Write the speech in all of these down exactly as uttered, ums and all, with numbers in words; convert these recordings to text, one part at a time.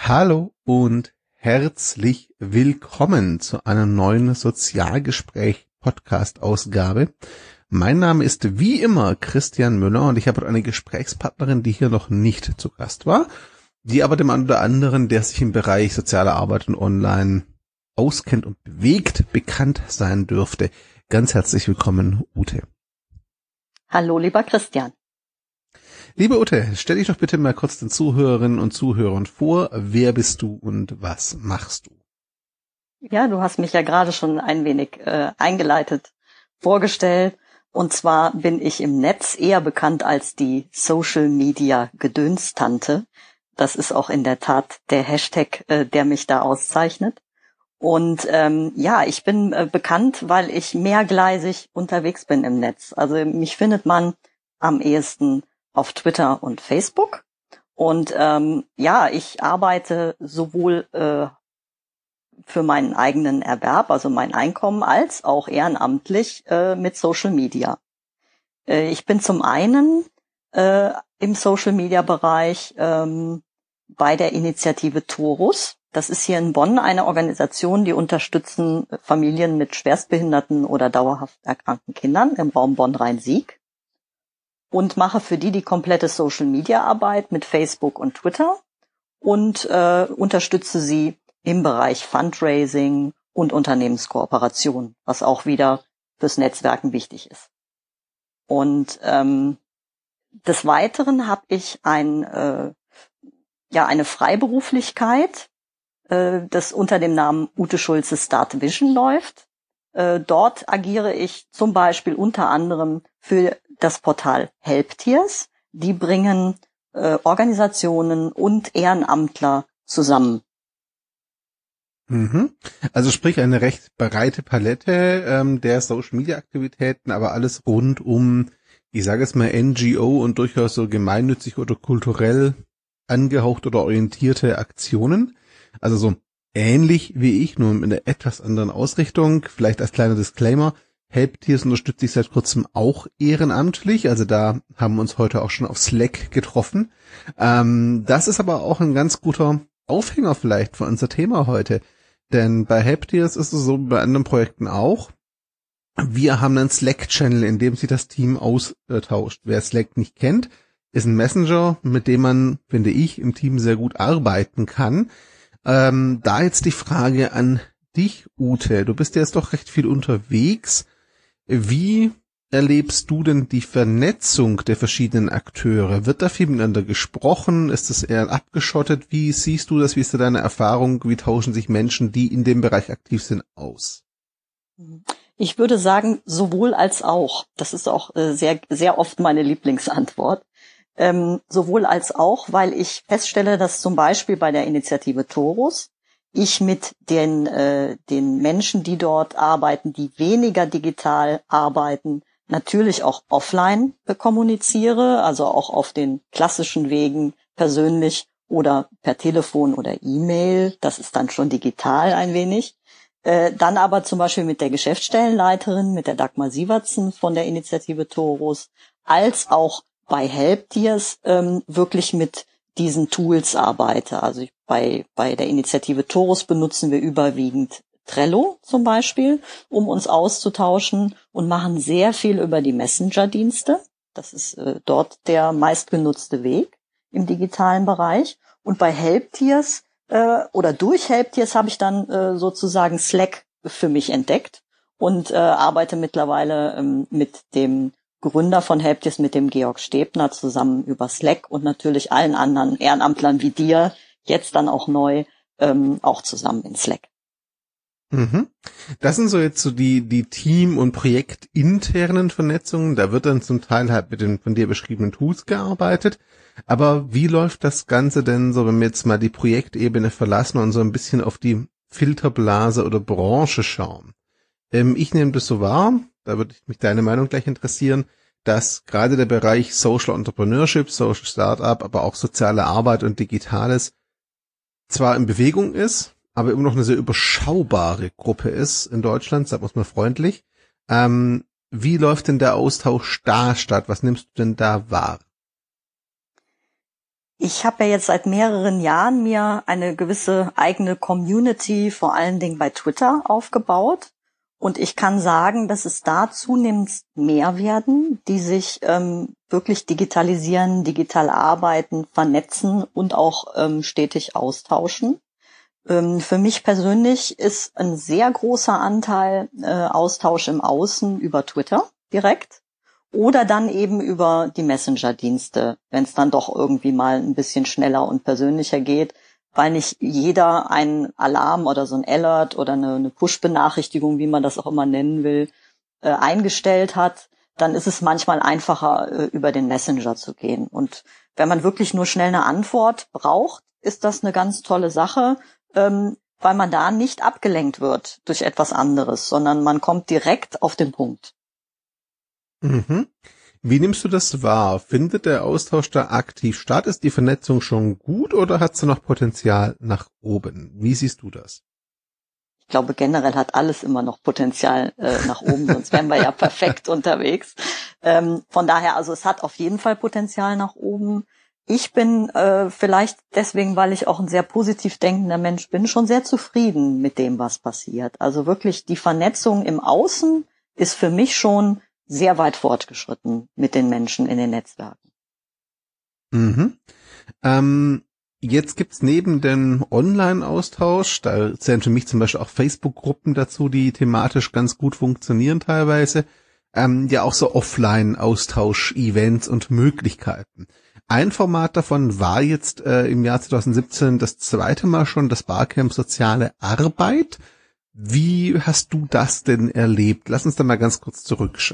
Hallo und herzlich willkommen zu einer neuen Sozialgespräch-Podcast-Ausgabe. Mein Name ist wie immer Christian Müller und ich habe eine Gesprächspartnerin, die hier noch nicht zu Gast war, die aber dem einen oder anderen, der sich im Bereich soziale Arbeit und Online auskennt und bewegt, bekannt sein dürfte. Ganz herzlich willkommen, Ute. Hallo, lieber Christian. Liebe Ute, stell dich doch bitte mal kurz den Zuhörerinnen und Zuhörern vor. Wer bist du und was machst du? Ja, du hast mich ja gerade schon ein wenig äh, eingeleitet vorgestellt. Und zwar bin ich im Netz eher bekannt als die Social Media Gedönstante. Das ist auch in der Tat der Hashtag, äh, der mich da auszeichnet. Und ähm, ja, ich bin äh, bekannt, weil ich mehrgleisig unterwegs bin im Netz. Also mich findet man am ehesten auf Twitter und Facebook. Und ähm, ja, ich arbeite sowohl äh, für meinen eigenen Erwerb, also mein Einkommen, als auch ehrenamtlich äh, mit Social Media. Äh, ich bin zum einen äh, im Social Media Bereich ähm, bei der Initiative Torus. Das ist hier in Bonn eine Organisation, die unterstützen Familien mit schwerstbehinderten oder dauerhaft erkrankten Kindern im Raum Bonn-Rhein-Sieg. Und mache für die die komplette Social-Media-Arbeit mit Facebook und Twitter und äh, unterstütze sie im Bereich Fundraising und Unternehmenskooperation, was auch wieder fürs Netzwerken wichtig ist. Und ähm, des Weiteren habe ich ein, äh, ja, eine Freiberuflichkeit, äh, das unter dem Namen Ute Schulze Start Vision läuft. Äh, dort agiere ich zum Beispiel unter anderem für das Portal Helptiers. Die bringen äh, Organisationen und Ehrenamtler zusammen. Mhm. Also sprich eine recht breite Palette ähm, der Social-Media-Aktivitäten, aber alles rund um, ich sage es mal, N G O und durchaus so gemeinnützig oder kulturell angehaucht oder orientierte Aktionen. Also so ähnlich wie ich, nur in einer etwas anderen Ausrichtung. Vielleicht als kleiner Disclaimer: Helptiers unterstütze ich seit kurzem auch ehrenamtlich, also da haben wir uns heute auch schon auf Slack getroffen. Ähm, das ist aber auch ein ganz guter Aufhänger vielleicht für unser Thema heute, denn bei Helptiers ist es so, wie bei anderen Projekten auch, wir haben einen Slack-Channel, in dem sich das Team austauscht. Wer Slack nicht kennt, ist ein Messenger, mit dem man, finde ich, im Team sehr gut arbeiten kann. Ähm, da jetzt die Frage an dich, Ute. Du bist ja jetzt doch recht viel unterwegs. Wie erlebst du denn die Vernetzung der verschiedenen Akteure? Wird da viel miteinander gesprochen? Ist das eher abgeschottet? Wie siehst du das? Wie ist da deine Erfahrung? Wie tauschen sich Menschen, die in dem Bereich aktiv sind, aus? Ich würde sagen, sowohl als auch. Das ist auch äh, sehr, sehr oft meine Lieblingsantwort. Ähm, sowohl als auch, weil ich feststelle, dass zum Beispiel bei der Initiative Torus ich mit den äh, den Menschen, die dort arbeiten, die weniger digital arbeiten, natürlich auch offline kommuniziere, also auch auf den klassischen Wegen persönlich oder per Telefon oder E-Mail. Das ist dann schon digital ein wenig. Äh, dann aber zum Beispiel mit der Geschäftsstellenleiterin, mit der Dagmar Sievertsen von der Initiative Torus, als auch bei Helptiers ähm, wirklich mit diesen Tools arbeite. Also ich, bei bei der Initiative Torus benutzen wir überwiegend Trello zum Beispiel, um uns auszutauschen, und machen sehr viel über die Messenger-Dienste. Das ist äh, dort der meistgenutzte Weg im digitalen Bereich. Und bei Helptiers äh, oder durch Helptiers habe ich dann äh, sozusagen Slack für mich entdeckt und äh, arbeite mittlerweile ähm, mit dem Gründer von Helptiers, mit dem Georg Stebner, zusammen über Slack und natürlich allen anderen Ehrenamtlern wie dir, jetzt dann auch neu, ähm, auch zusammen in Slack. Mhm. Das sind so jetzt so die die Team- und projektinternen Vernetzungen. Da wird dann zum Teil halt mit den von dir beschriebenen Tools gearbeitet. Aber wie läuft das Ganze denn so, wenn wir jetzt mal die Projektebene verlassen und so ein bisschen auf die Filterblase oder Branche schauen? Ähm, ich nehme das so wahr, da würde mich deine Meinung gleich interessieren, dass gerade der Bereich Social Entrepreneurship, Social Startup, aber auch soziale Arbeit und Digitales zwar in Bewegung ist, aber immer noch eine sehr überschaubare Gruppe ist in Deutschland, sagen wir es mal freundlich. Ähm, wie läuft denn der Austausch da statt? Was nimmst du denn da wahr? Ich habe ja jetzt seit mehreren Jahren mir eine gewisse eigene Community, vor allen Dingen bei Twitter, aufgebaut. Und ich kann sagen, dass es da zunehmend mehr werden, die sich ähm, wirklich digitalisieren, digital arbeiten, vernetzen und auch ähm, stetig austauschen. Ähm, für mich persönlich ist ein sehr großer Anteil äh, Austausch im Außen über Twitter direkt oder dann eben über die Messenger-Dienste, wenn es dann doch irgendwie mal ein bisschen schneller und persönlicher geht, weil nicht jeder einen Alarm oder so ein Alert oder eine, eine Push-Benachrichtigung, wie man das auch immer nennen will, äh, eingestellt hat. Dann ist es manchmal einfacher, äh, über den Messenger zu gehen. Und wenn man wirklich nur schnell eine Antwort braucht, ist das eine ganz tolle Sache, ähm, weil man da nicht abgelenkt wird durch etwas anderes, sondern man kommt direkt auf den Punkt. Mhm. Wie nimmst du das wahr? Findet der Austausch da aktiv statt? Ist die Vernetzung schon gut oder hat sie noch Potenzial nach oben? Wie siehst du das? Ich glaube, generell hat alles immer noch Potenzial äh, nach oben, sonst wären wir ja perfekt unterwegs. Ähm, von daher, also es hat auf jeden Fall Potenzial nach oben. Ich bin äh, vielleicht deswegen, weil ich auch ein sehr positiv denkender Mensch bin, schon sehr zufrieden mit dem, was passiert. Also wirklich die Vernetzung im Außen ist für mich schon sehr weit fortgeschritten mit den Menschen in den Netzwerken. Mhm. Ähm, jetzt gibt's neben dem Online-Austausch, da zählen für mich zum Beispiel auch Facebook-Gruppen dazu, die thematisch ganz gut funktionieren teilweise, ähm, ja auch so Offline-Austausch-Events und Möglichkeiten. Ein Format davon war jetzt äh, im Jahr zwanzig siebzehn das zweite Mal schon das Barcamp Soziale Arbeit. Wie hast du das denn erlebt? Lass uns da mal ganz kurz zurückschauen.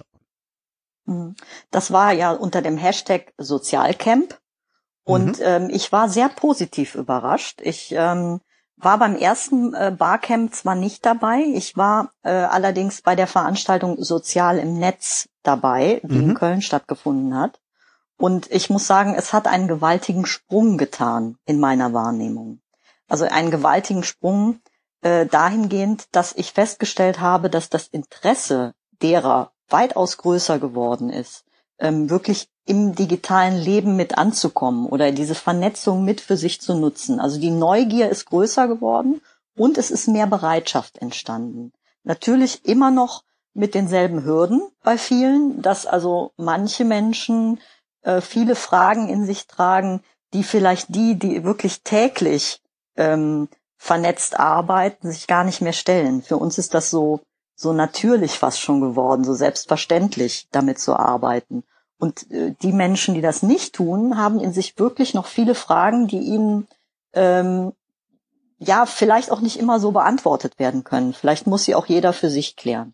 Das war ja unter dem Hashtag Sozialcamp und mhm. ähm, ich war sehr positiv überrascht. Ich ähm, war beim ersten äh, Barcamp zwar nicht dabei, ich war äh, allerdings bei der Veranstaltung Sozial im Netz dabei, die mhm. in Köln stattgefunden hat. Und ich muss sagen, es hat einen gewaltigen Sprung getan in meiner Wahrnehmung. Also einen gewaltigen Sprung äh, dahingehend, dass ich festgestellt habe, dass das Interesse derer weitaus größer geworden ist, ähm, wirklich im digitalen Leben mit anzukommen oder diese Vernetzung mit für sich zu nutzen. Also die Neugier ist größer geworden und es ist mehr Bereitschaft entstanden. Natürlich immer noch mit denselben Hürden bei vielen, dass also manche Menschen äh, viele Fragen in sich tragen, die vielleicht die, die wirklich täglich ähm, vernetzt arbeiten, sich gar nicht mehr stellen. Für uns ist das so so natürlich fast schon geworden, so selbstverständlich damit zu arbeiten. Und äh, die Menschen, die das nicht tun, haben in sich wirklich noch viele Fragen, die ihnen ähm, ja vielleicht auch nicht immer so beantwortet werden können. Vielleicht muss sie auch jeder für sich klären.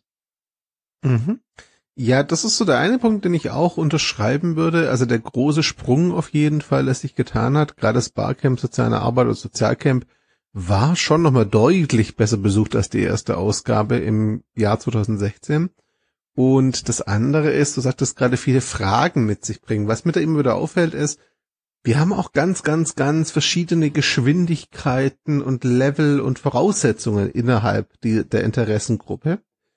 Mhm. Ja, das ist so der eine Punkt, den ich auch unterschreiben würde. Also der große Sprung auf jeden Fall, der sich getan hat, gerade das Barcamp Soziale Arbeit oder Sozialcamp, war schon nochmal deutlich besser besucht als die erste Ausgabe im Jahr zwanzig sechzehn. Und das andere ist, du sagtest gerade, viele Fragen mit sich bringen. Was mir da immer wieder auffällt ist, wir haben auch ganz, ganz, ganz verschiedene Geschwindigkeiten und Level und Voraussetzungen innerhalb die, der Interessengruppe.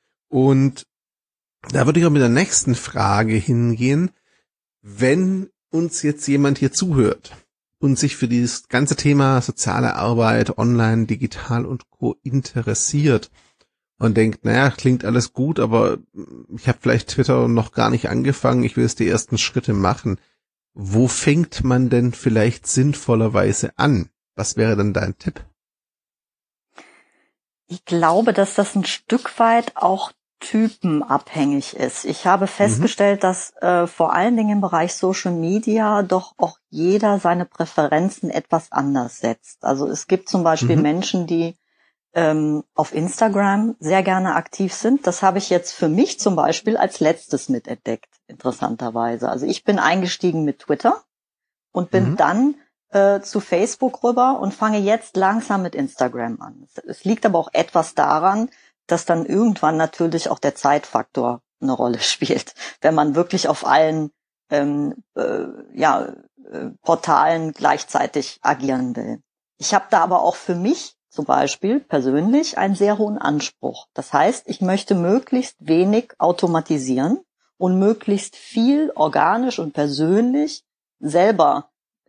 Und da würde ich auch mit der nächsten Frage hingehen. Wenn uns jetzt jemand hier zuhört und sich für dieses ganze Thema soziale Arbeit, online, digital und Co. interessiert und denkt, naja, klingt alles gut, aber ich habe vielleicht Twitter noch gar nicht angefangen, ich will jetzt die ersten Schritte machen. Wo fängt man denn vielleicht sinnvollerweise an? Was wäre denn dein Tipp? Ich glaube, dass das ein Stück weit auch typenabhängig ist. Ich habe festgestellt, mhm. dass äh, vor allen Dingen im Bereich Social Media doch auch jeder seine Präferenzen etwas anders setzt. Also es gibt zum Beispiel mhm. Menschen, die ähm, auf Instagram sehr gerne aktiv sind. Das habe ich jetzt für mich zum Beispiel als letztes mitentdeckt, interessanterweise. Also ich bin eingestiegen mit Twitter und bin mhm. dann äh, zu Facebook rüber und fange jetzt langsam mit Instagram an. Es, es liegt aber auch etwas daran, dass dann irgendwann natürlich auch der Zeitfaktor eine Rolle spielt, wenn man wirklich auf allen ähm, äh, ja, äh, Portalen gleichzeitig agieren will. Ich habe da aber auch für mich zum Beispiel persönlich einen sehr hohen Anspruch. Das heißt, ich möchte möglichst wenig automatisieren und möglichst viel organisch und persönlich selber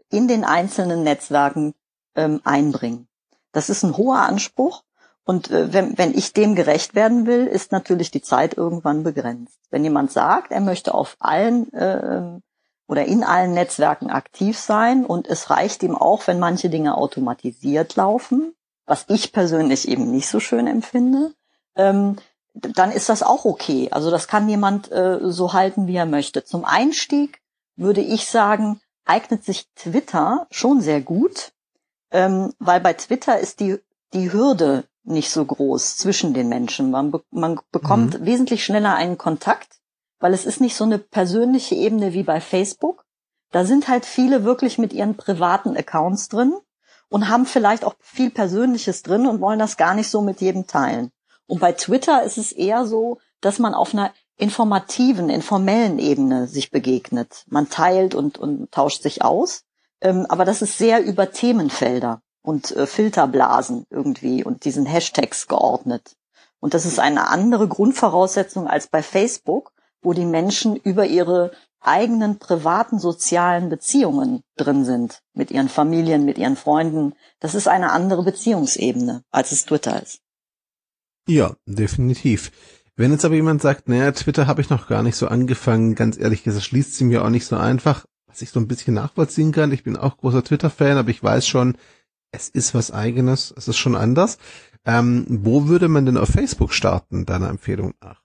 in den einzelnen Netzwerken ähm, einbringen. Das ist ein hoher Anspruch. Und äh, wenn, wenn ich dem gerecht werden will, ist natürlich die Zeit irgendwann begrenzt. Wenn jemand sagt, er möchte auf allen äh, oder in allen Netzwerken aktiv sein und es reicht ihm auch, wenn manche Dinge automatisiert laufen, was ich persönlich eben nicht so schön empfinde, ähm, dann ist das auch okay. Also das kann jemand äh, so halten, wie er möchte. Zum Einstieg würde ich sagen, eignet sich Twitter schon sehr gut, ähm, weil bei Twitter ist die die Hürde nicht so groß zwischen den Menschen. Man, be- man bekommt mhm. wesentlich schneller einen Kontakt, weil es ist nicht so eine persönliche Ebene wie bei Facebook. Da sind halt viele wirklich mit ihren privaten Accounts drin und haben vielleicht auch viel Persönliches drin und wollen das gar nicht so mit jedem teilen. Und bei Twitter ist es eher so, dass man auf einer informativen, informellen Ebene sich begegnet. Man teilt und, und tauscht sich aus, ähm, aber das ist sehr über Themenfelder und äh, Filterblasen irgendwie und diesen Hashtags geordnet. Und das ist eine andere Grundvoraussetzung als bei Facebook, wo die Menschen über ihre eigenen privaten sozialen Beziehungen drin sind, mit ihren Familien, mit ihren Freunden. Das ist eine andere Beziehungsebene, als es Twitter ist. Ja, definitiv. Wenn jetzt aber jemand sagt, naja, Twitter habe ich noch gar nicht so angefangen, ganz ehrlich, das schließt sich mir auch nicht so einfach, was ich so ein bisschen nachvollziehen kann. Ich bin auch großer Twitter-Fan, aber ich weiß schon, es ist was Eigenes, es ist schon anders. Ähm, wo würde man denn auf Facebook starten, deiner Empfehlung nach?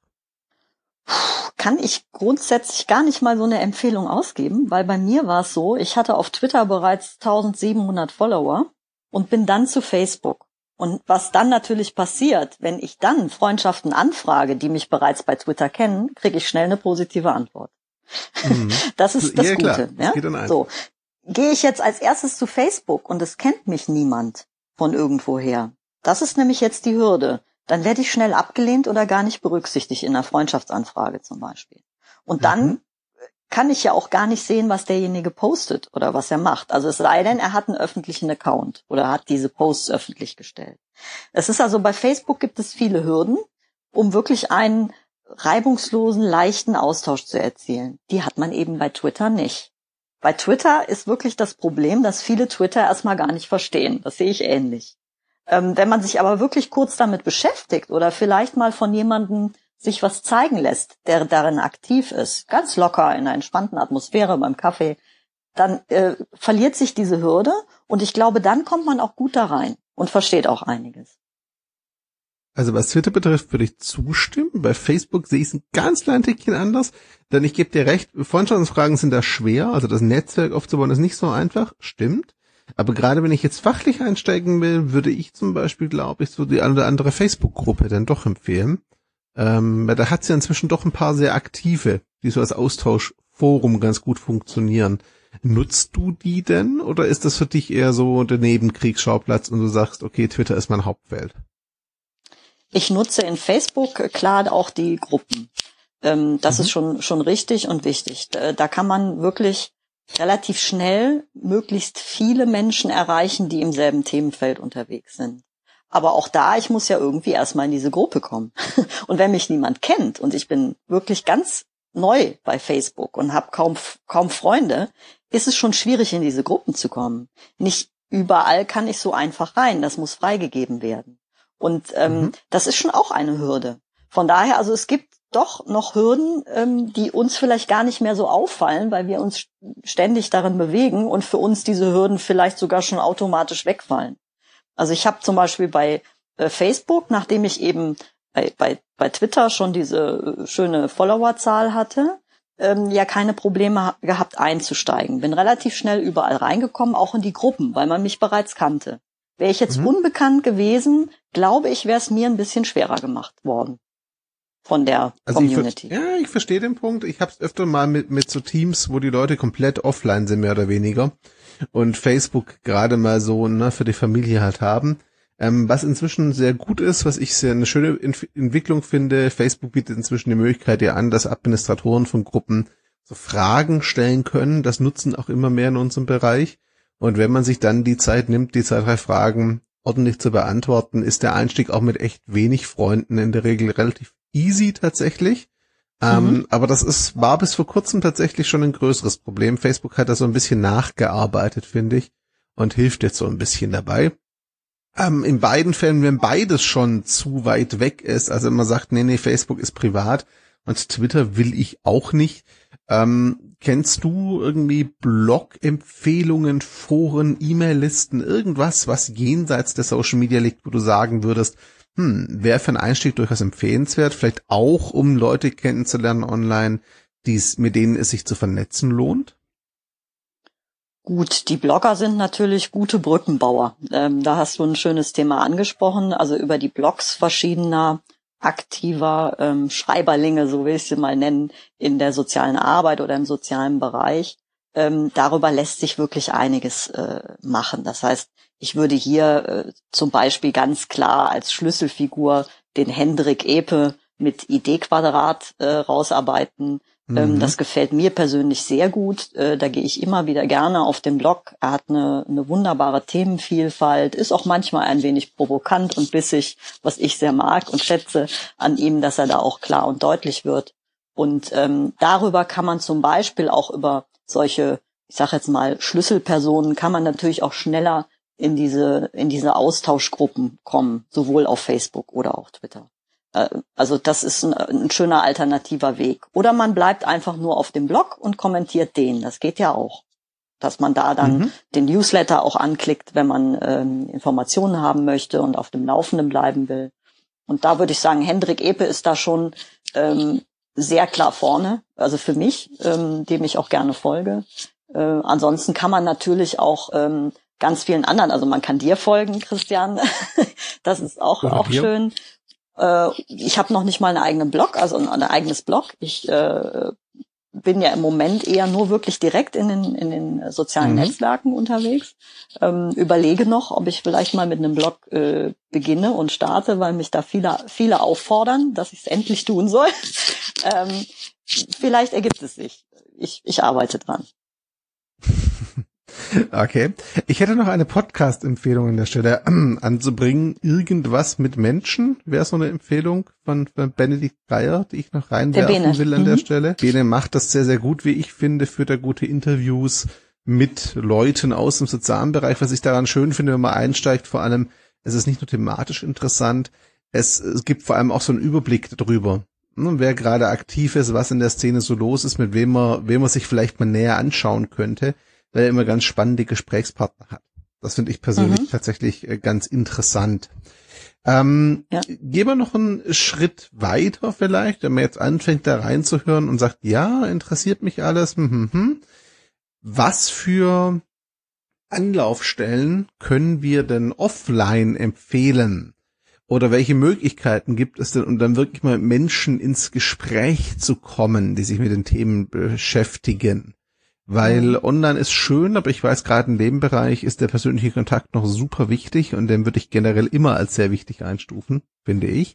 Kann ich grundsätzlich gar nicht mal so eine Empfehlung ausgeben, weil bei mir war es so, ich hatte auf Twitter bereits eintausendsiebenhundert Follower und bin dann zu Facebook. Und was dann natürlich passiert, wenn ich dann Freundschaften anfrage, die mich bereits bei Twitter kennen, kriege ich schnell eine positive Antwort. Mhm. Das ist das ja, Gute. Klar. Das ja? geht dann ein. So, gehe ich jetzt als erstes zu Facebook und es kennt mich niemand von irgendwoher. Das ist nämlich jetzt die Hürde. Dann werde ich schnell abgelehnt oder gar nicht berücksichtigt in einer Freundschaftsanfrage zum Beispiel. Und dann mhm. kann ich ja auch gar nicht sehen, was derjenige postet oder was er macht. Also es sei denn, er hat einen öffentlichen Account oder hat diese Posts öffentlich gestellt. Es ist also, bei Facebook gibt es viele Hürden, um wirklich einen reibungslosen, leichten Austausch zu erzielen. Die hat man eben bei Twitter nicht. Bei Twitter ist wirklich das Problem, dass viele Twitter erstmal gar nicht verstehen. Das sehe ich ähnlich. Ähm, wenn man sich aber wirklich kurz damit beschäftigt oder vielleicht mal von jemandem sich was zeigen lässt, der darin aktiv ist, ganz locker in einer entspannten Atmosphäre beim Kaffee, dann äh, verliert sich diese Hürde und ich glaube, dann kommt man auch gut da rein und versteht auch einiges. Also was Twitter betrifft, würde ich zustimmen. Bei Facebook sehe ich es ein ganz klein Tickchen anders, denn ich gebe dir recht, Freundschaftsfragen sind da schwer, also das Netzwerk aufzubauen ist nicht so einfach, stimmt. Aber gerade wenn ich jetzt fachlich einsteigen will, würde ich zum Beispiel, glaube ich, so die eine oder andere Facebook-Gruppe dann doch empfehlen. Ähm, weil da hat es ja inzwischen doch ein paar sehr aktive, die so als Austauschforum ganz gut funktionieren. Nutzt du die denn oder ist das für dich eher so der Nebenkriegsschauplatz und du sagst, okay, Twitter ist mein Hauptfeld? Ich nutze in Facebook klar auch die Gruppen. Ähm, das mhm. ist schon schon richtig und wichtig. Da, da kann man wirklich relativ schnell möglichst viele Menschen erreichen, die im selben Themenfeld unterwegs sind. Aber auch da, ich muss ja irgendwie erstmal in diese Gruppe kommen. Und wenn mich niemand kennt und ich bin wirklich ganz neu bei Facebook und habe kaum kaum Freunde, ist es schon schwierig, in diese Gruppen zu kommen. Nicht überall kann ich so einfach rein, das muss freigegeben werden. Und ähm, mhm. das ist schon auch eine Hürde. Von daher, also es gibt doch noch Hürden, ähm, die uns vielleicht gar nicht mehr so auffallen, weil wir uns ständig darin bewegen und für uns diese Hürden vielleicht sogar schon automatisch wegfallen. Also ich habe zum Beispiel bei äh, Facebook, nachdem ich eben bei, bei, bei Twitter schon diese äh, schöne Followerzahl hatte, ähm, ja keine Probleme ha- gehabt einzusteigen. Bin relativ schnell überall reingekommen, auch in die Gruppen, weil man mich bereits kannte. Wäre ich jetzt mhm. unbekannt gewesen, glaube ich, wäre es mir ein bisschen schwerer gemacht worden. Von der also Community. Ich, ja, ich verstehe den Punkt. Ich habe es öfter mal mit mit so Teams, wo die Leute komplett offline sind, mehr oder weniger. Und Facebook gerade mal so ne, für die Familie halt haben. Ähm, was inzwischen sehr gut ist, was ich sehr eine schöne Ent- Entwicklung finde, Facebook bietet inzwischen die Möglichkeit ja an, dass Administratoren von Gruppen so Fragen stellen können. Das nutzen auch immer mehr in unserem Bereich. Und wenn man sich dann die Zeit nimmt, die zwei, drei Fragen ordentlich zu beantworten, ist der Einstieg auch mit echt wenig Freunden in der Regel relativ easy tatsächlich. Ähm, Mhm. aber das ist, war bis vor kurzem tatsächlich schon ein größeres Problem. Facebook hat da so ein bisschen nachgearbeitet, finde ich, und hilft jetzt so ein bisschen dabei. Ähm, in beiden Fällen, wenn beides schon zu weit weg ist, also wenn man sagt, nee, nee, Facebook ist privat und Twitter will ich auch nicht. Ähm, kennst du irgendwie Blog-Empfehlungen, Foren, E-Mail-Listen, irgendwas, was jenseits der Social Media liegt, wo du sagen würdest, hm, wäre für einen Einstieg durchaus empfehlenswert, vielleicht auch, um Leute kennenzulernen online, die's, mit denen es sich zu vernetzen lohnt? Gut, die Blogger sind natürlich gute Brückenbauer. Ähm, da hast du ein schönes Thema angesprochen. Also über die Blogs verschiedener aktiver ähm, Schreiberlinge, so will ich sie mal nennen, in der sozialen Arbeit oder im sozialen Bereich. Ähm, darüber lässt sich wirklich einiges äh, machen. Das heißt, ich würde hier äh, zum Beispiel ganz klar als Schlüsselfigur den Hendrik Epe mit Idee-Quadrat äh, rausarbeiten. Ähm, Mhm. das gefällt mir persönlich sehr gut. Äh, da gehe ich immer wieder gerne auf den Blog. Er hat eine, eine wunderbare Themenvielfalt, ist auch manchmal ein wenig provokant und bissig, was ich sehr mag und schätze an ihm, dass er da auch klar und deutlich wird. Und ähm, darüber kann man zum Beispiel auch über solche, ich sage jetzt mal, Schlüsselpersonen, kann man natürlich auch schneller in diese in diese Austauschgruppen kommen, sowohl auf Facebook oder auch Twitter. Also das ist ein, ein schöner alternativer Weg. Oder man bleibt einfach nur auf dem Blog und kommentiert den. Das geht ja auch. Dass man da dann Mhm. den Newsletter auch anklickt, wenn man ähm, Informationen haben möchte und auf dem Laufenden bleiben will. Und da würde ich sagen, Hendrik Epe ist da schon ähm, sehr klar vorne. Also für mich, ähm, dem ich auch gerne folge. Äh, ansonsten kann man natürlich auch ähm, ganz vielen anderen, also man kann dir folgen, Christian. Das ist auch, Oder auch dir? schön. Ich habe noch nicht mal einen eigenen Blog, also ein, ein eigenes Blog. Ich äh, bin ja im Moment eher nur wirklich direkt in den, in den sozialen Mhm. Netzwerken unterwegs. Ähm, überlege noch, ob ich vielleicht mal mit einem Blog äh, beginne und starte, weil mich da viele, viele auffordern, dass ich es endlich tun soll. ähm, vielleicht ergibt es sich. Ich, ich arbeite dran. Okay. Ich hätte noch eine Podcast-Empfehlung an der Stelle äh, anzubringen. Irgendwas mit Menschen wäre so eine Empfehlung von, von Benedikt Breyer, die ich noch Der reinwerfen Bene. will an Mhm. der Stelle. Bene macht das sehr, sehr gut, wie ich finde, führt da gute Interviews mit Leuten aus dem sozialen Bereich. Was ich daran schön finde, wenn man einsteigt, vor allem, es ist nicht nur thematisch interessant, es, es gibt vor allem auch so einen Überblick darüber, ne, wer gerade aktiv ist, was in der Szene so los ist, mit wem man, wem man sich vielleicht mal näher anschauen könnte, weil er immer ganz spannende Gesprächspartner hat. Das finde ich persönlich Mhm. tatsächlich äh, ganz interessant. Ähm, Ja. Gehen wir noch einen Schritt weiter vielleicht, wenn man jetzt anfängt da reinzuhören und sagt, ja, interessiert mich alles. Hm, hm, hm. Was für Anlaufstellen können wir denn offline empfehlen? Oder welche Möglichkeiten gibt es denn, um dann wirklich mal mit Menschen ins Gespräch zu kommen, die sich mit den Themen beschäftigen? Weil Mhm. online ist schön, aber ich weiß, gerade in dem Bereich ist der persönliche Kontakt noch super wichtig und den würde ich generell immer als sehr wichtig einstufen, finde ich.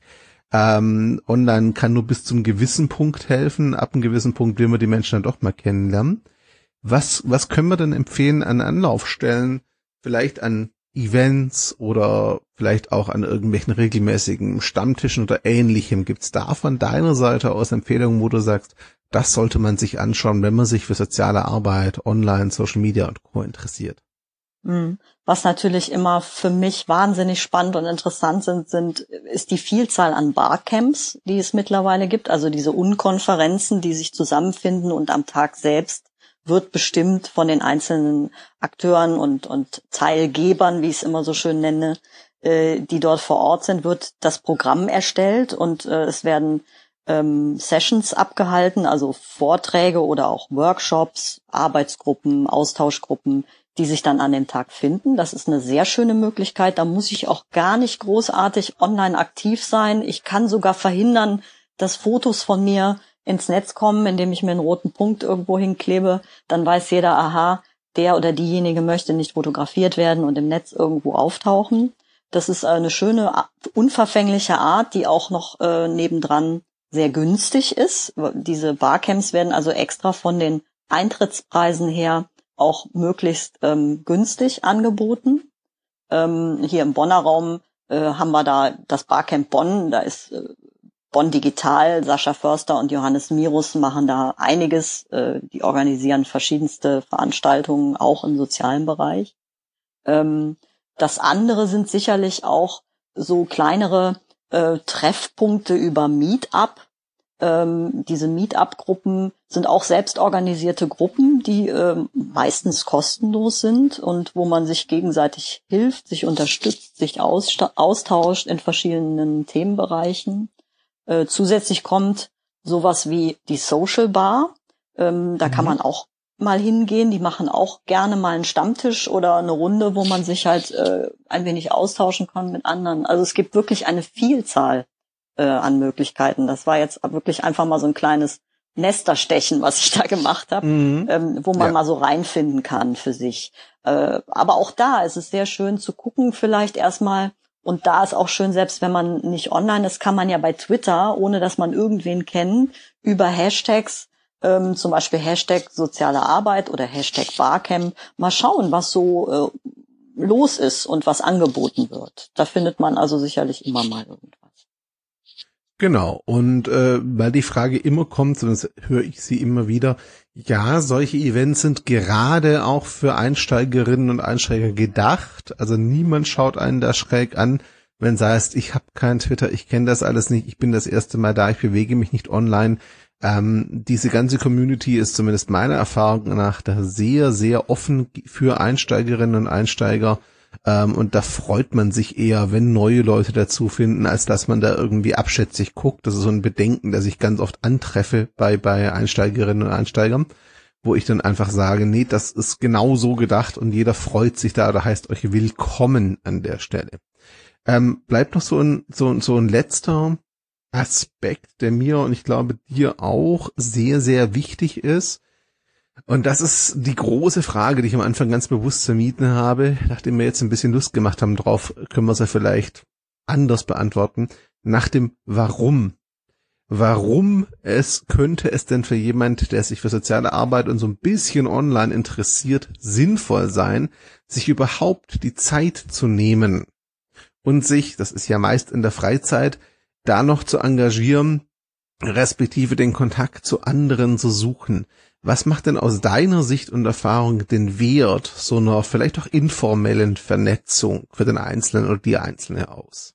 Ähm, online kann nur bis zum gewissen Punkt helfen. Ab einem gewissen Punkt will man die Menschen dann doch mal kennenlernen. Was, was können wir denn empfehlen an Anlaufstellen? Vielleicht an Events oder vielleicht auch an irgendwelchen regelmäßigen Stammtischen oder Ähnlichem. Gibt's da von deiner Seite aus Empfehlungen, wo du sagst, das sollte man sich anschauen, wenn man sich für soziale Arbeit, Online, Social Media und Co. interessiert? Mhm. Was natürlich immer für mich wahnsinnig spannend und interessant sind, sind, ist die Vielzahl an Barcamps, die es mittlerweile gibt. Also diese Unkonferenzen, die sich zusammenfinden und am Tag selbst wird bestimmt von den einzelnen Akteuren und, und Teilgebern, wie ich es immer so schön nenne, äh, die dort vor Ort sind, wird das Programm erstellt und äh, es werden ähm, Sessions abgehalten, also Vorträge oder auch Workshops, Arbeitsgruppen, Austauschgruppen, die sich dann an dem Tag finden. Das ist eine sehr schöne Möglichkeit. Da muss ich auch gar nicht großartig online aktiv sein. Ich kann sogar verhindern, dass Fotos von mir ins Netz kommen, indem ich mir einen roten Punkt irgendwo hinklebe. Dann weiß jeder, aha, der oder diejenige möchte nicht fotografiert werden und im Netz irgendwo auftauchen. Das ist eine schöne, unverfängliche Art, die auch noch äh, nebendran sehr günstig ist. Diese Barcamps werden also extra von den Eintrittspreisen her auch möglichst ähm, günstig angeboten. Ähm, hier im Bonner Raum äh, haben wir da das Barcamp Bonn, da ist äh, Bonn Digital, Sascha Förster und Johannes Mirus machen da einiges. Äh, die organisieren verschiedenste Veranstaltungen, auch im sozialen Bereich. Ähm, das andere sind sicherlich auch so kleinere äh, Treffpunkte über Meetup. Ähm, diese Meetup-Gruppen sind auch selbstorganisierte Gruppen, die ähm, meistens kostenlos sind und wo man sich gegenseitig hilft, sich unterstützt, sich aussta- austauscht in verschiedenen Themenbereichen. Äh, zusätzlich kommt sowas wie die Social Bar. Ähm, da mhm. kann man auch mal hingehen. Die machen auch gerne mal einen Stammtisch oder eine Runde, wo man sich halt äh, ein wenig austauschen kann mit anderen. Also es gibt wirklich eine Vielzahl äh, an Möglichkeiten. Das war jetzt wirklich einfach mal so ein kleines Nesterstechen, was ich da gemacht habe, mhm. ähm, wo man ja. mal so reinfinden kann für sich. Äh, aber auch da ist es sehr schön zu gucken, vielleicht erstmal. Und da ist auch schön, selbst wenn man nicht online ist, kann man ja bei Twitter, ohne dass man irgendwen kennt, über Hashtags, ähm, zum Beispiel Hashtag soziale Arbeit oder Hashtag Barcamp, mal schauen, was so äh, los ist und was angeboten wird. Da findet man also sicherlich immer mal irgendwas. Genau, und äh, weil die Frage immer kommt, und das höre ich sie immer wieder, ja, solche Events sind gerade auch für Einsteigerinnen und Einsteiger gedacht. Also niemand schaut einen da schräg an, wenn du heißt, ich habe kein Twitter, ich kenne das alles nicht, ich bin das erste Mal da, ich bewege mich nicht online. Ähm, diese ganze Community ist zumindest meiner Erfahrung nach da sehr, sehr offen für Einsteigerinnen und Einsteiger. Ähm, und da freut man sich eher, wenn neue Leute dazu finden, als dass man da irgendwie abschätzig guckt. Das ist so ein Bedenken, das ich ganz oft antreffe bei bei Einsteigerinnen und Einsteigern, wo ich dann einfach sage, nee, das ist genau so gedacht und jeder freut sich da, oder heißt euch willkommen an der Stelle. Ähm, bleibt noch so ein so, so ein letzter Aspekt, der mir und ich glaube dir auch sehr, sehr wichtig ist. Und das ist die große Frage, die ich am Anfang ganz bewusst vermieden habe. Nachdem wir jetzt ein bisschen Lust gemacht haben drauf, können wir sie vielleicht anders beantworten. Nach dem Warum. Warum es könnte es denn für jemand, der sich für soziale Arbeit und so ein bisschen online interessiert, sinnvoll sein, sich überhaupt die Zeit zu nehmen und sich, das ist ja meist in der Freizeit, da noch zu engagieren, respektive den Kontakt zu anderen zu suchen. Was macht denn aus deiner Sicht und Erfahrung den Wert so einer vielleicht auch informellen Vernetzung für den Einzelnen oder die Einzelne aus?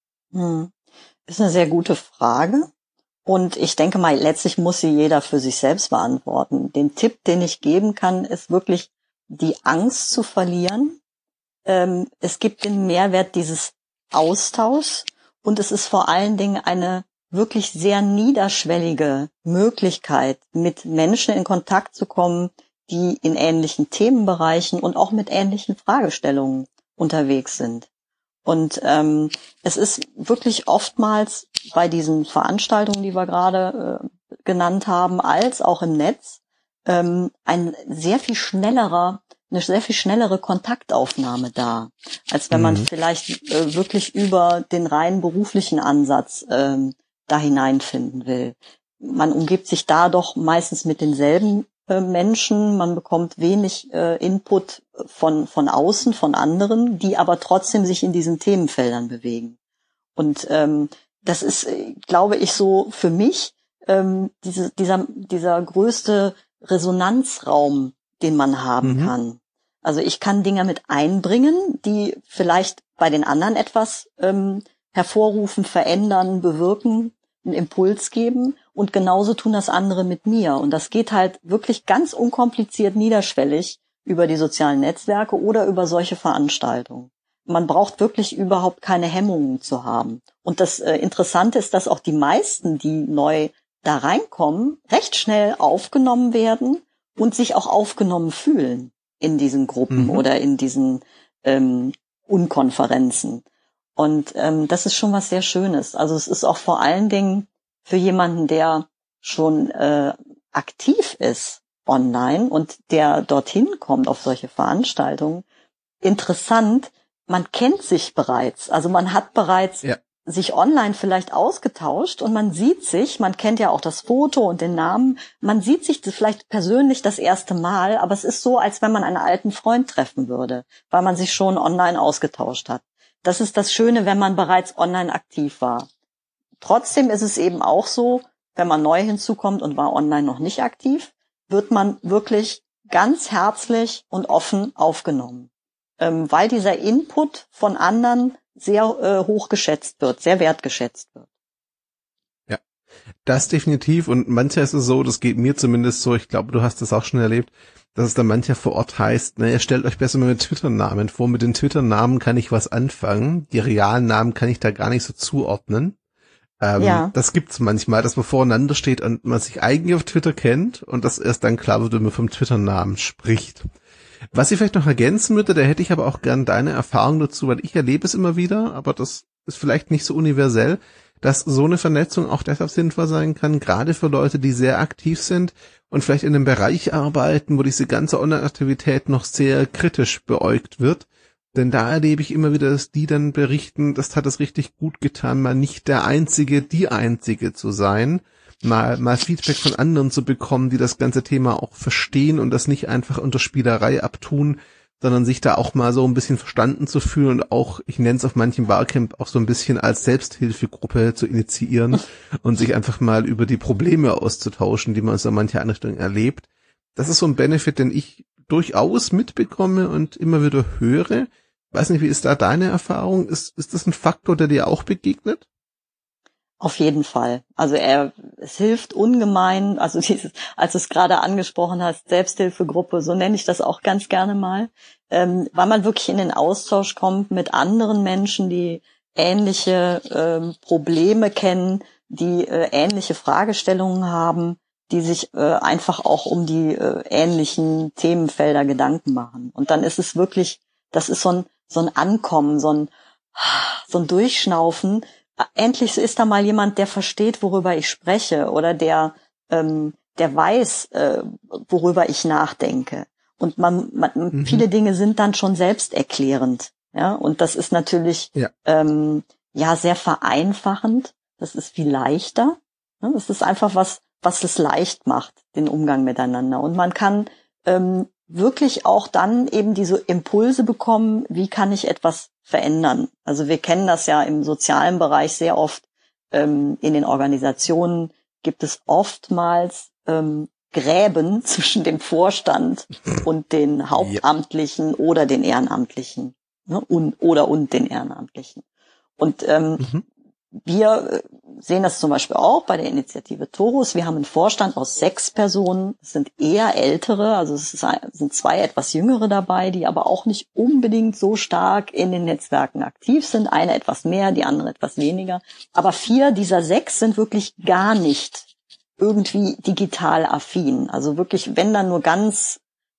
Hm. Ist eine sehr gute Frage. Und ich denke mal, letztlich muss sie jeder für sich selbst beantworten. Den Tipp, den ich geben kann, ist wirklich die Angst zu verlieren. Ähm, es gibt den Mehrwert dieses Austauschs und es ist vor allen Dingen eine wirklich sehr niederschwellige Möglichkeit, mit Menschen in Kontakt zu kommen, die in ähnlichen Themenbereichen und auch mit ähnlichen Fragestellungen unterwegs sind. Und ähm, es ist wirklich oftmals bei diesen Veranstaltungen, die wir gerade äh, genannt haben, als auch im Netz, ähm, ein sehr viel schnellerer, eine sehr viel schnellere Kontaktaufnahme da, als wenn man mhm. vielleicht äh, wirklich über den rein beruflichen Ansatz ähm, da hineinfinden will. Man umgibt sich da doch meistens mit denselben äh, Menschen, man bekommt wenig äh, Input von von außen, von anderen, die aber trotzdem sich in diesen Themenfeldern bewegen. Und ähm, das ist, äh, glaube ich, so für mich ähm, diese, dieser dieser größte Resonanzraum, den man haben mhm. kann. Also ich kann Dinge mit einbringen, die vielleicht bei den anderen etwas ähm, hervorrufen, verändern, bewirken, einen Impuls geben und genauso tun das andere mit mir. Und das geht halt wirklich ganz unkompliziert niederschwellig über die sozialen Netzwerke oder über solche Veranstaltungen. Man braucht wirklich überhaupt keine Hemmungen zu haben. Und das äh, Interessante ist, dass auch die meisten, die neu da reinkommen, recht schnell aufgenommen werden und sich auch aufgenommen fühlen in diesen Gruppen mhm. oder in diesen ähm, Unkonferenzen. Und ähm, das ist schon was sehr Schönes. Also es ist auch vor allen Dingen für jemanden, der schon äh, aktiv ist online und der dorthin kommt auf solche Veranstaltungen, interessant, man kennt sich bereits. Also man hat bereits ja. sich online vielleicht ausgetauscht und man sieht sich, man kennt ja auch das Foto und den Namen, man sieht sich vielleicht persönlich das erste Mal, aber es ist so, als wenn man einen alten Freund treffen würde, weil man sich schon online ausgetauscht hat. Das ist das Schöne, wenn man bereits online aktiv war. trotzdem ist es eben auch so, wenn man neu hinzukommt und war online noch nicht aktiv, wird man wirklich ganz herzlich und offen aufgenommen, ähm, weil dieser Input von anderen sehr äh, hoch geschätzt wird, sehr wertgeschätzt wird. Ja, das definitiv. Und mancher ist es so, das geht mir zumindest so, ich glaube, du hast das auch schon erlebt, dass es dann mancher vor Ort heißt, naja, stellt euch besser mal mit Twitter-Namen vor. Mit den Twitter-Namen kann ich was anfangen. Die realen Namen kann ich da gar nicht so zuordnen. Ähm, ja. Das gibt's manchmal, dass man voreinander steht und man sich eigentlich auf Twitter kennt und das erst dann klar wird, wenn man vom Twitter-Namen spricht. Was ich vielleicht noch ergänzen würde, da hätte ich aber auch gern deine Erfahrung dazu, weil ich erlebe es immer wieder, aber das ist vielleicht nicht so universell, dass so eine Vernetzung auch deshalb sinnvoll sein kann, gerade für Leute, die sehr aktiv sind und vielleicht in einem Bereich arbeiten, wo diese ganze Online-Aktivität noch sehr kritisch beäugt wird. Denn da erlebe ich immer wieder, dass die dann berichten, das hat es richtig gut getan, mal nicht der Einzige, die Einzige zu sein, mal, mal Feedback von anderen zu bekommen, die das ganze Thema auch verstehen und das nicht einfach unter Spielerei abtun, sondern sich da auch mal so ein bisschen verstanden zu fühlen und auch, ich nenne es auf manchem Barcamp, auch so ein bisschen als Selbsthilfegruppe zu initiieren und sich einfach mal über die Probleme auszutauschen, die man so in mancher Einrichtung erlebt. Das ist so ein Benefit, den ich durchaus mitbekomme und immer wieder höre. Ich weiß nicht, wie ist da deine Erfahrung? Ist, ist das ein Faktor, der dir auch begegnet? Auf jeden Fall. Also er, es hilft ungemein, also dieses, als du es gerade angesprochen hast, Selbsthilfegruppe, so nenne ich das auch ganz gerne mal, ähm, weil man wirklich in den Austausch kommt mit anderen Menschen, die ähnliche ähm, Probleme kennen, die äh, ähnliche Fragestellungen haben, die sich äh, einfach auch um die äh, ähnlichen Themenfelder Gedanken machen. Und dann ist es wirklich, das ist so ein, so ein Ankommen, so ein, so ein Durchschnaufen. Endlich ist da mal jemand, der versteht, worüber ich spreche oder der ähm, der weiß, äh, worüber ich nachdenke. Und man, man mhm. viele Dinge sind dann schon selbsterklärend, ja. Und das ist natürlich ja, ähm, ja sehr vereinfachend. Das ist viel leichter. Ja? Das ist einfach was, was es leicht macht, den Umgang miteinander. Und man kann ähm, wirklich auch dann eben diese Impulse bekommen, wie kann ich etwas verändern. Also wir kennen das ja im sozialen Bereich sehr oft. Ähm, in den Organisationen gibt es oftmals ähm, Gräben zwischen dem Vorstand und den Hauptamtlichen ja. oder den Ehrenamtlichen, ne? und, oder und den Ehrenamtlichen. Und ähm, mhm. wir sehen das zum Beispiel auch bei der Initiative Torus. Wir haben einen Vorstand aus sechs Personen. Es sind eher ältere, also es sind zwei etwas jüngere dabei, die aber auch nicht unbedingt so stark in den Netzwerken aktiv sind. Eine etwas mehr, die andere etwas weniger. Aber vier dieser sechs sind wirklich gar nicht irgendwie digital affin. Also wirklich, wenn dann nur ganz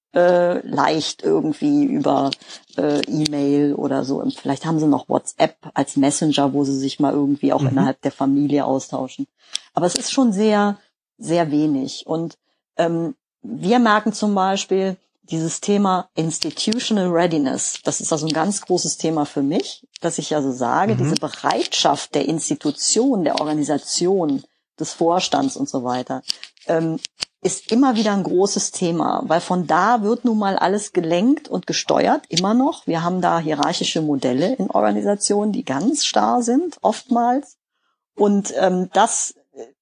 äh, leicht irgendwie über äh, E-Mail oder so. Und vielleicht haben sie noch WhatsApp als Messenger, wo sie sich mal irgendwie auch mhm. innerhalb der Familie austauschen. Aber es ist schon sehr, sehr wenig. Und ähm, wir merken zum Beispiel dieses Thema Institutional Readiness. Das ist also ein ganz großes Thema für mich, dass ich also sage, mhm. diese Bereitschaft der Institution, der Organisation, des Vorstands und so weiter, ähm, ist immer wieder ein großes Thema, weil von da wird nun mal alles gelenkt und gesteuert, immer noch. Wir haben da hierarchische Modelle in Organisationen, die ganz starr sind, oftmals. Und ähm, das,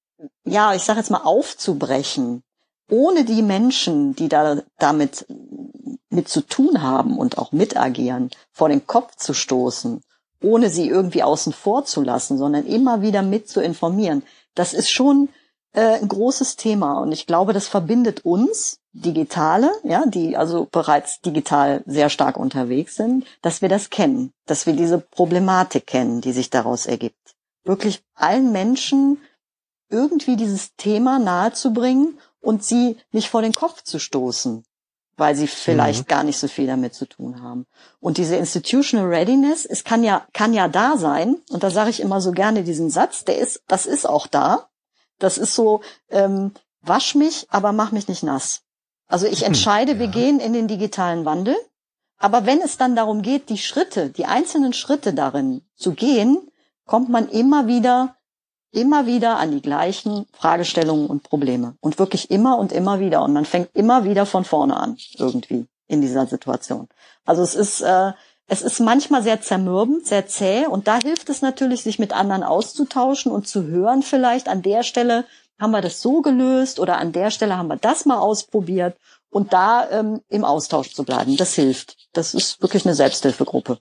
ja, ich sage jetzt mal, aufzubrechen, ohne die Menschen, die da damit mit zu tun haben und auch mitagieren, vor den Kopf zu stoßen, ohne sie irgendwie außen vor zu lassen, sondern immer wieder mit zu informieren, das ist schon äh, ein großes Thema. Und ich glaube, das verbindet uns, Digitale, ja, die also bereits digital sehr stark unterwegs sind, dass wir das kennen, dass wir diese Problematik kennen, die sich daraus ergibt. Wirklich allen Menschen irgendwie dieses Thema nahezubringen und sie nicht vor den Kopf zu stoßen, weil sie vielleicht mhm. gar nicht so viel damit zu tun haben. Und diese Institutional Readiness, es kann ja kann ja da sein, und da sage ich immer so gerne diesen Satz, der ist, das ist auch da. Das ist so, ähm, wasch mich, aber mach mich nicht nass. Also ich entscheide, ja. wir gehen in den digitalen Wandel, aber wenn es dann darum geht, die Schritte, die einzelnen Schritte darin zu gehen, kommt man immer wieder immer wieder an die gleichen Fragestellungen und Probleme. Und wirklich immer und immer wieder. Und man fängt immer wieder von vorne an, irgendwie, in dieser Situation. Also es ist, äh, es ist manchmal sehr zermürbend, sehr zäh und da hilft es natürlich, sich mit anderen auszutauschen und zu hören vielleicht, an der Stelle haben wir das so gelöst oder an der Stelle haben wir das mal ausprobiert und da ähm, im Austausch zu bleiben. Das hilft. Das ist wirklich eine Selbsthilfegruppe.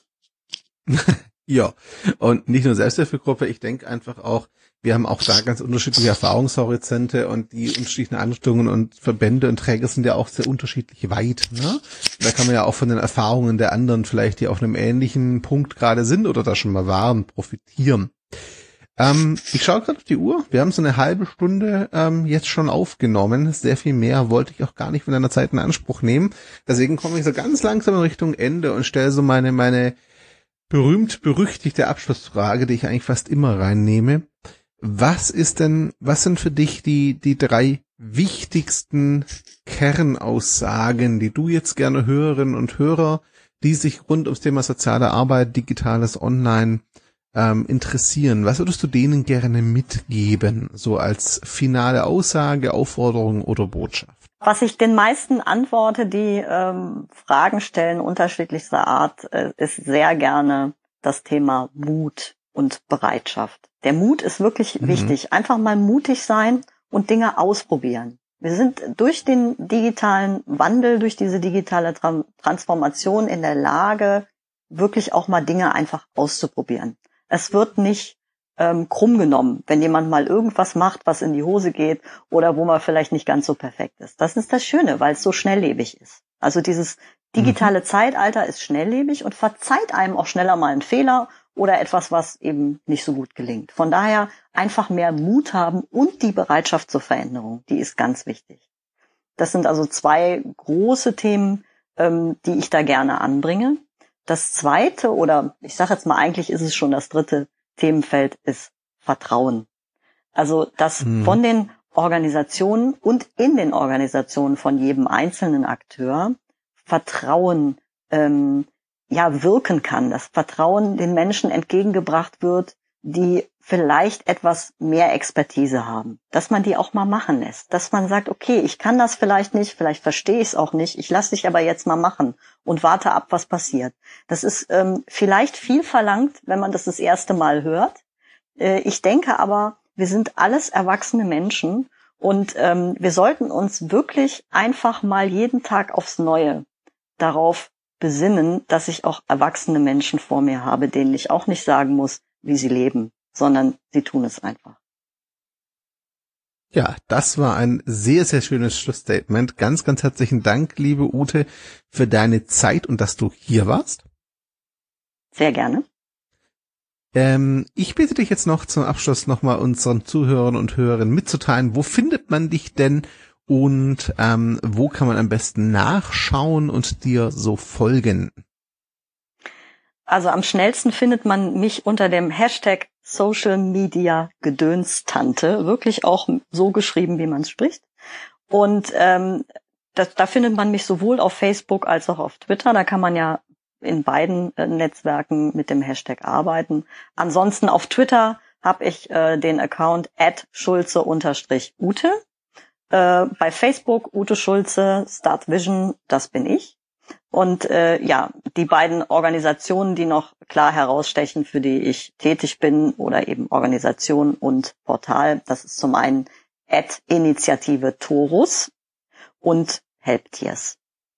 Ja, und nicht nur Selbsthilfegruppe, ich denke einfach auch, wir haben auch da ganz unterschiedliche Erfahrungshorizonte und die unterschiedlichen Anrichtungen und Verbände und Träger sind ja auch sehr unterschiedlich weit. Ne? Da kann man ja auch von den Erfahrungen der anderen vielleicht, die auf einem ähnlichen Punkt gerade sind oder da schon mal waren, profitieren. Ähm, ich schaue gerade auf die Uhr. Wir haben so eine halbe Stunde ähm, jetzt schon aufgenommen. Sehr viel mehr wollte ich auch gar nicht von deiner Zeit in Anspruch nehmen. Deswegen komme ich so ganz langsam in Richtung Ende und stelle so meine meine berühmt-berüchtigte Abschlussfrage, die ich eigentlich fast immer reinnehme. Was ist denn, was sind für dich die, die drei wichtigsten Kernaussagen, die du jetzt gerne Hörerinnen und Hörer, die sich rund ums Thema soziale Arbeit, digitales Online ähm, interessieren? Was würdest du denen gerne mitgeben, so als finale Aussage, Aufforderung oder Botschaft? Was ich den meisten antworte, die ähm, Fragen stellen unterschiedlichster Art, äh, ist sehr gerne das Thema Mut und Bereitschaft. Der Mut ist wirklich mhm. wichtig. Einfach mal mutig sein und Dinge ausprobieren. Wir sind durch den digitalen Wandel, durch diese digitale Tra- Transformation in der Lage, wirklich auch mal Dinge einfach auszuprobieren. Es wird nicht ähm, krumm genommen, wenn jemand mal irgendwas macht, was in die Hose geht oder wo man vielleicht nicht ganz so perfekt ist. Das ist das Schöne, weil es so schnelllebig ist. Also dieses digitale mhm. Zeitalter ist schnelllebig und verzeiht einem auch schneller mal einen Fehler oder etwas, was eben nicht so gut gelingt. Von daher einfach mehr Mut haben und die Bereitschaft zur Veränderung, die ist ganz wichtig. Das sind also zwei große Themen, ähm, die ich da gerne anbringe. Das zweite, oder ich sage jetzt mal, eigentlich ist es schon das dritte Themenfeld, ist Vertrauen. Also, dass mhm. von den Organisationen und in den Organisationen von jedem einzelnen Akteur Vertrauen ähm, ja wirken kann, dass Vertrauen den Menschen entgegengebracht wird, die vielleicht etwas mehr Expertise haben, dass man die auch mal machen lässt, dass man sagt, okay, ich kann das vielleicht nicht, vielleicht verstehe ich es auch nicht, ich lasse dich aber jetzt mal machen und warte ab, was passiert. Das ist ähm, vielleicht viel verlangt, wenn man das das erste Mal hört. Äh, ich denke aber, wir sind alles erwachsene Menschen und ähm, wir sollten uns wirklich einfach mal jeden Tag aufs Neue darauf besinnen, dass ich auch erwachsene Menschen vor mir habe, denen ich auch nicht sagen muss, wie sie leben, sondern sie tun es einfach. Ja, das war ein sehr, sehr schönes Schlussstatement. Ganz, ganz herzlichen Dank, liebe Ute, für deine Zeit und dass du hier warst. Sehr gerne. Ähm, ich bitte dich jetzt noch zum Abschluss nochmal unseren Zuhörern und Hörerinnen mitzuteilen, wo findet man dich denn und ähm, wo kann man am besten nachschauen und dir so folgen? Also am schnellsten findet man mich unter dem Hashtag Social Media Gedönstante, wirklich auch so geschrieben, wie man es spricht. Und ähm, das, da findet man mich sowohl auf Facebook als auch auf Twitter. Da kann man ja in beiden äh, Netzwerken mit dem Hashtag arbeiten. Ansonsten auf Twitter habe ich äh, den Account at schulze-ute. Äh, bei Facebook Ute Schulze, Start Vision, das bin ich. Und äh, ja, die beiden Organisationen, die noch klar herausstechen, für die ich tätig bin, oder eben Organisation und Portal, das ist zum einen at Initiative Torus und Helptiers.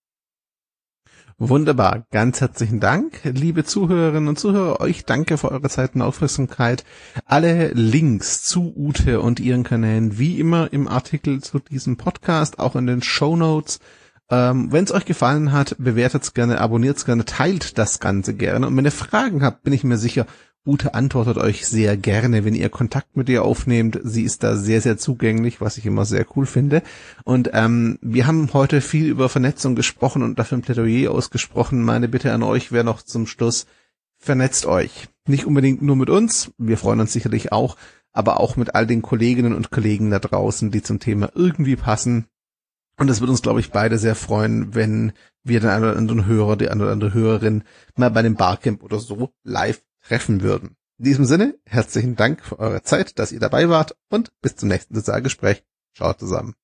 Wunderbar, ganz herzlichen Dank, liebe Zuhörerinnen und Zuhörer, euch danke für eure Zeit und Aufmerksamkeit. Alle Links zu Ute und ihren Kanälen wie immer im Artikel zu diesem Podcast, auch in den Shownotes. Ähm, wenn es euch gefallen hat, bewertet es gerne, abonniert es gerne, teilt das Ganze gerne. Und wenn ihr Fragen habt, bin ich mir sicher, Ute antwortet euch sehr gerne, wenn ihr Kontakt mit ihr aufnehmt. Sie ist da sehr, sehr zugänglich, was ich immer sehr cool finde. Und ähm, wir haben heute viel über Vernetzung gesprochen und dafür ein Plädoyer ausgesprochen. Meine Bitte an euch wäre noch zum Schluss, vernetzt euch. Nicht unbedingt nur mit uns, wir freuen uns sicherlich auch, aber auch mit all den Kolleginnen und Kollegen da draußen, die zum Thema irgendwie passen. Und es würde uns, glaube ich, beide sehr freuen, wenn wir den einen oder anderen Hörer, die eine oder andere Hörerin mal bei dem Barcamp oder so live treffen würden. In diesem Sinne, herzlichen Dank für eure Zeit, dass ihr dabei wart und bis zum nächsten Sozialgespräch. Ciao zusammen.